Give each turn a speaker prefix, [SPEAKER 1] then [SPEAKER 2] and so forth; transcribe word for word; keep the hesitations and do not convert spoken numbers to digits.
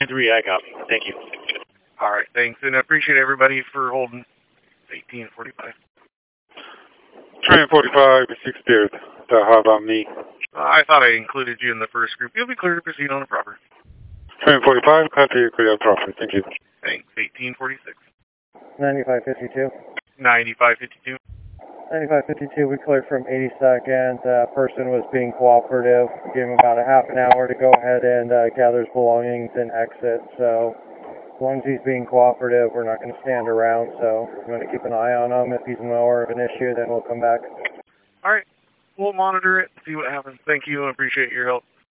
[SPEAKER 1] three, I copy. Thank you.
[SPEAKER 2] All right, thanks, and I appreciate everybody for holding. eighteen forty-five.
[SPEAKER 3] Train forty-five, six stairs. So how about me?
[SPEAKER 2] Uh, I thought I included you in the first group. You'll be clear to proceed on the proper.
[SPEAKER 3] Train forty-five, copy, clear proper. Thank you.
[SPEAKER 2] Thanks, eighteen forty-six.
[SPEAKER 4] ninety-five fifty-two.
[SPEAKER 2] ninety-five fifty-two.
[SPEAKER 4] ninety-five fifty-two, we cleared from eighty-second. Uh, person was being cooperative. Gave him about a half an hour to go ahead and uh, gather his belongings and exit. So as long as he's being cooperative, we're not going to stand around. So we're going to keep an eye on him. If he's more of an issue, then we'll come back.
[SPEAKER 2] All right. We'll monitor it, see what happens. Thank you, and appreciate your help.